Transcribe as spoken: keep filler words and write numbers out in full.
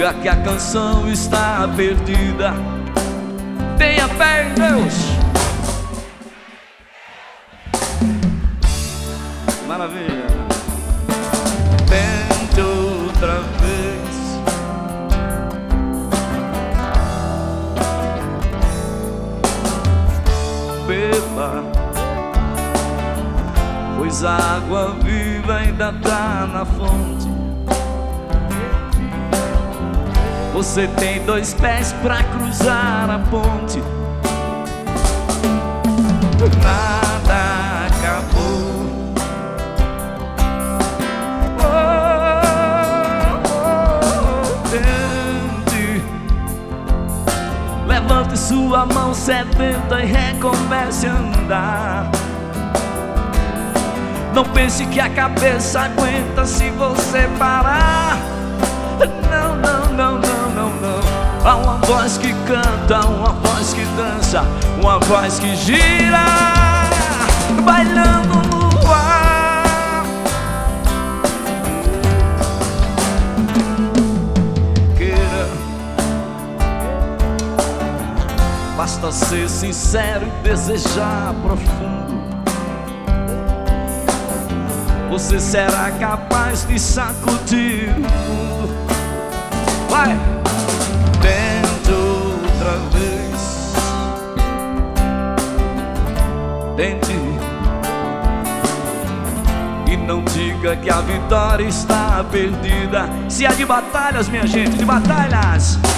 diga que a canção está perdida. Tenha fé em Deus. Maravilha. Tente outra vez. Beba, pois a água viva ainda tá na fonte. Você tem dois pés pra cruzar a ponte. Nada acabou. Oh, oh, oh, tente. Levante sua mão sedenta e recomece a andar. Não pense que a cabeça aguenta se você parar. Não, não, não, não, não, não. Há uma voz que canta, uma voz que dança, uma voz que gira, bailando no ar. Queira, basta ser sincero e desejar profundo. Você será capaz de sacudir o mundo. Vai! Tente outra vez. Tente. E não diga que a vitória está perdida. Se é de batalhas, minha gente, de batalhas.